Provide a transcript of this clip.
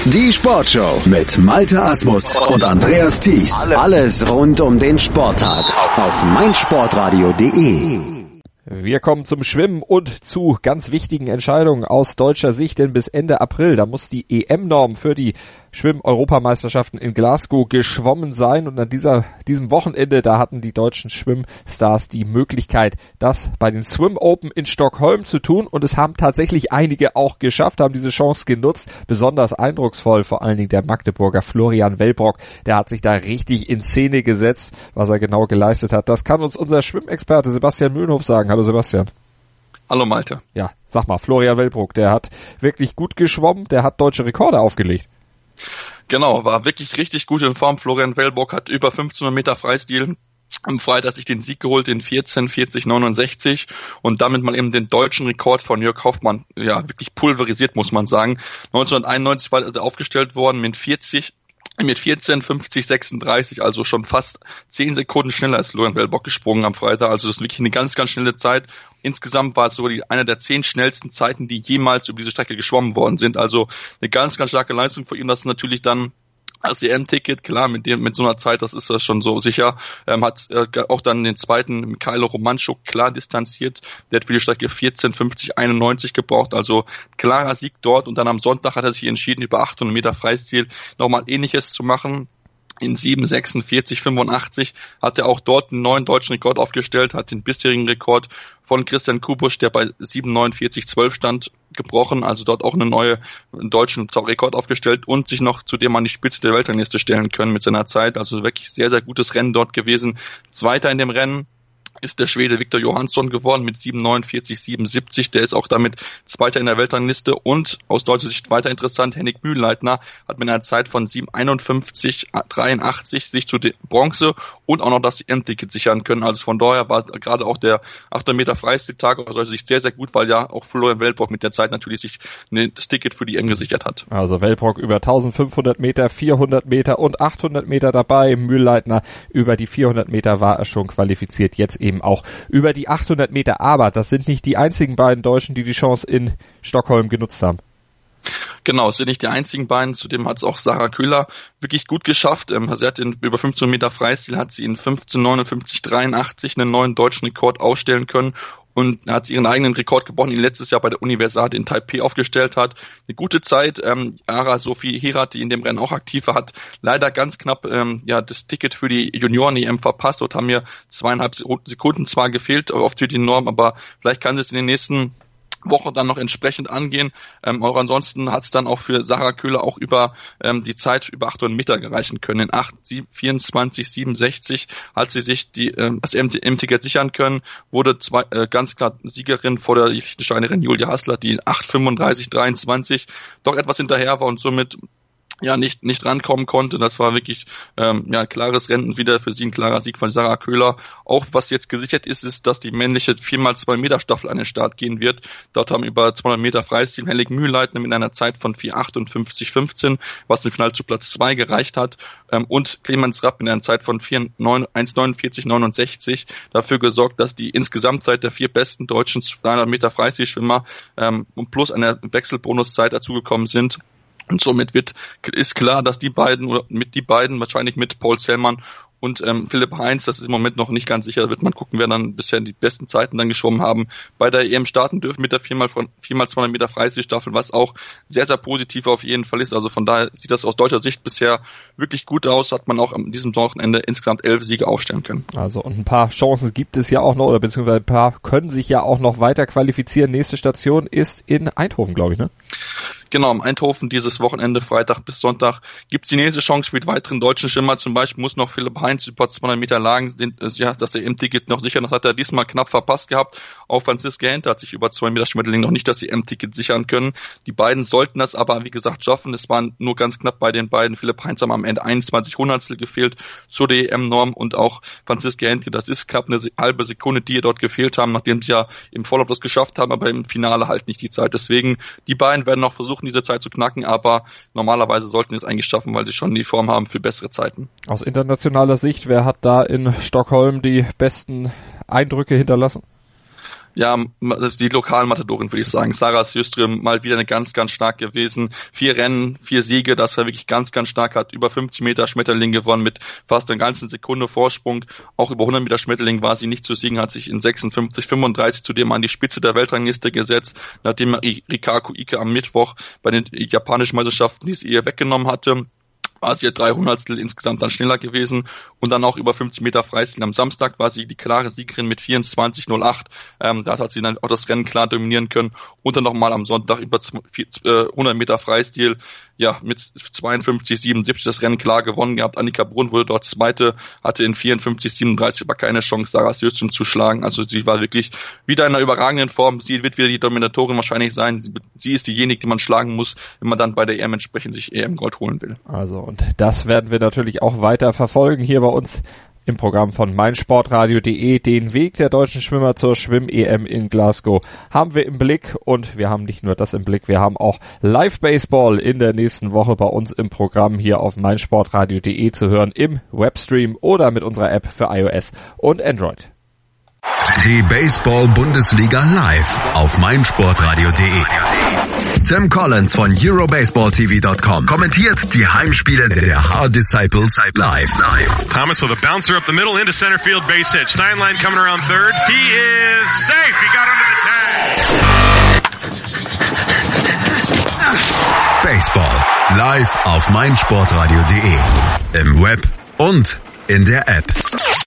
Die Sportshow mit Malte Asmus und Andreas Thies. Alles rund um den Sporttag auf meinsportradio.de. Wir kommen zum Schwimmen und zu ganz wichtigen Entscheidungen aus deutscher Sicht, denn bis Ende April, da muss die EM-Norm für die Schwimm-Europameisterschaften in Glasgow geschwommen sein, und an diesem Wochenende, da hatten die deutschen Schwimmstars die Möglichkeit, das bei den Swim Open in Stockholm zu tun, und es haben tatsächlich einige auch geschafft, haben diese Chance genutzt. Besonders eindrucksvoll vor allen Dingen der Magdeburger Florian Wellbrock, der hat sich da richtig in Szene gesetzt. Was er genau geleistet hat, das kann uns unser Schwimmexperte Sebastian Mühlenhof sagen. Hallo Sebastian. Hallo Malte. Ja, sag mal, Florian Wellbrock, der hat wirklich gut geschwommen, der hat deutsche Rekorde aufgelegt. Genau, war wirklich richtig gut in Form. Florian Wellbrock hat über 1500 Meter Freistil am Freitag sich den Sieg geholt in 14:40:69 und damit mal eben den deutschen Rekord von Jörg Hoffmann, ja, wirklich pulverisiert, muss man sagen. 1991 war er aufgestellt worden mit 14:50:36, also schon fast 10 Sekunden schneller als Florian Wellbrock gesprungen am Freitag. Also das ist wirklich eine ganz, ganz schnelle Zeit. Insgesamt war es sogar eine der 10 schnellsten Zeiten, die jemals über diese Strecke geschwommen worden sind. Also eine ganz, ganz starke Leistung für ihn. Das ist natürlich dann das EM-Ticket, klar, mit so einer Zeit, das ist das schon so sicher, hat auch dann den zweiten Mikhailo Romanchuk klar distanziert. Der hat für die Strecke 14:50:91 gebraucht, also klarer Sieg dort. Und dann am Sonntag hat er sich entschieden, über 800 Meter Freistil nochmal Ähnliches zu machen. In 7:46:85 hat er auch dort einen neuen deutschen Rekord aufgestellt, hat den bisherigen Rekord von Christian Kubusch, der bei 7:49:12 stand, gebrochen, also dort auch einen deutschen Rekord aufgestellt und sich noch zudem an die Spitze der Weltrangliste stellen können mit seiner Zeit. Also wirklich sehr, sehr gutes Rennen dort gewesen. Zweiter in dem Rennen ist der Schwede Viktor Johansson geworden mit 7:49:77. Der ist auch damit Zweiter in der Weltrangliste. Und aus deutscher Sicht weiter interessant, Henning Mühlleitner hat mit einer Zeit von 7:51:83 sich zu Bronze und auch noch das EM-Ticket sichern können. Also von daher war gerade auch der 800 Meter Freistiltag aus deutscher Sicht sehr, sehr gut, weil ja auch Florian Wellbrock mit der Zeit natürlich sich das Ticket für die EM gesichert hat. Also Wellbrock über 1500 Meter, 400 Meter und 800 Meter dabei. Mühlleitner über die 400 Meter war er schon qualifiziert. Jetzt eben auch über die 800 Meter. Aber das sind nicht die einzigen beiden Deutschen, die die Chance in Stockholm genutzt haben. Genau, es sind nicht die einzigen beiden. Zudem hat es auch Sarah Köhler wirklich gut geschafft. Sie hat über 15 Meter Freistil, hat sie in 15:59:83 einen neuen deutschen Rekord ausstellen können und hat ihren eigenen Rekord gebrochen, den letztes Jahr bei der Universiade in Taipei aufgestellt hat. Eine gute Zeit. Ara Sophie Herat, die in dem Rennen auch aktiv war, hat leider ganz knapp das Ticket für die Junioren-EM verpasst. Dort haben mir 2,5 Sekunden zwar gefehlt, oft für die Norm, aber vielleicht kann sie es in den nächsten Woche dann noch entsprechend angehen. Auch ansonsten hat es dann auch für Sarah Köhler auch über die Zeit über 800 Meter gereichen können. In 8:24:67 hat sie sich das EM-Ticket sichern können, wurde ganz klar Siegerin vor der Liechtensteinerin Julia Hassler, die 8:35:23 doch etwas hinterher war und somit nicht rankommen konnte. Das war wirklich ein klares Rennen wieder für sie, ein klarer Sieg von Sarah Köhler. Auch was jetzt gesichert ist, dass die männliche 4x2 Meter Staffel an den Start gehen wird. Dort haben über 200 Meter Freistil Henning Mühlleitner mit einer Zeit von 4:58:15, was im Finale zu Platz 2 gereicht hat, und Clemens Rapp mit einer Zeit von 1:49:69 dafür gesorgt, dass die Insgesamtzeit der 4 besten deutschen 200 Meter Freistilschwimmer und plus eine Wechselbonuszeit dazugekommen sind. Und somit ist klar, dass die beiden wahrscheinlich mit Paul Zellmann und Philipp Heinz, das ist im Moment noch nicht ganz sicher, da wird man gucken, wer dann bisher die besten Zeiten dann geschwommen haben, bei der EM starten dürfen mit der 4x200 Meter Freistilstaffel, was auch sehr, sehr positiv auf jeden Fall ist. Also von daher sieht das aus deutscher Sicht bisher wirklich gut aus, hat man auch an diesem Wochenende insgesamt 11 Siege aufstellen können. Also und ein paar Chancen gibt es ja auch noch, oder beziehungsweise ein paar können sich ja auch noch weiter qualifizieren. Nächste Station ist in Eindhoven, glaube ich, ne? Genau, in Eindhoven dieses Wochenende, Freitag bis Sonntag, gibt es die nächste Chance für die weiteren deutschen Schwimmer. Zum Beispiel muss noch Philipp Heinz über 200 Meter Lagen, dass er im Ticket noch sichern. Das hat er diesmal knapp verpasst gehabt. Auch Franziska Hente hat sich über 200 Meter Schmetterling noch nicht das EM-Ticket sichern können. Die beiden sollten das aber, wie gesagt, schaffen. Es waren nur ganz knapp bei den beiden. Philipp Heinz haben am Ende 21 Hundertstel gefehlt zur EM-Norm und auch Franziska Hente. Das ist knapp eine halbe Sekunde, die ihr dort gefehlt haben, nachdem sie ja im Vorlauf das geschafft haben, aber im Finale halt nicht die Zeit. Deswegen, die beiden werden noch versuchen, diese Zeit zu knacken, aber normalerweise sollten sie es eigentlich schaffen, weil sie schon die Form haben für bessere Zeiten. Aus internationaler Sicht, wer hat da in Stockholm die besten Eindrücke hinterlassen? Ja, die Lokalmatadorin würde ich sagen. Sarah Sjöström mal wieder eine ganz, ganz stark gewesen. 4 Rennen, 4 Siege, das war wirklich ganz, ganz stark. Hat über 50 Meter Schmetterling gewonnen mit fast einer ganzen Sekunde Vorsprung. Auch über 100 Meter Schmetterling war sie nicht zu siegen, hat sich in 56,35 zudem an die Spitze der Weltrangliste gesetzt, nachdem Rikako Ike am Mittwoch bei den japanischen Meisterschaften diese ihr weggenommen hatte. War sie 300 insgesamt dann schneller gewesen und dann auch über 50 Meter Freistil. Am Samstag war sie die klare Siegerin mit 24,08. Da hat sie dann auch das Rennen klar dominieren können und dann nochmal am Sonntag über 100 Meter Freistil, ja, mit 52,77 das Rennen klar gewonnen gehabt. Annika Brunn wurde dort Zweite, hatte in 54,37 aber keine Chance, Sarah Sjöström zu schlagen. Also sie war wirklich wieder in einer überragenden Form. Sie wird wieder die Dominatorin wahrscheinlich sein. Sie ist diejenige, die man schlagen muss, wenn man dann bei der EM entsprechend sich EM-Gold holen will. Also, und das werden wir natürlich auch weiter verfolgen hier bei uns im Programm von meinsportradio.de. Den Weg der deutschen Schwimmer zur Schwimm-EM in Glasgow haben wir im Blick und wir haben nicht nur das im Blick, wir haben auch Live-Baseball in der nächsten Woche bei uns im Programm hier auf meinsportradio.de zu hören, im Webstream oder mit unserer App für iOS und Android. Die Baseball-Bundesliga live auf meinsportradio.de. Tim Collins von EuroBaseballTV.com kommentiert die Heimspiele der Hard Disciples live. Thomas with a bouncer up the middle into center field, base hit. Steinlein coming around third. He is safe. He got under the tag. Baseball live auf meinsportradio.de. Im Web und in der App.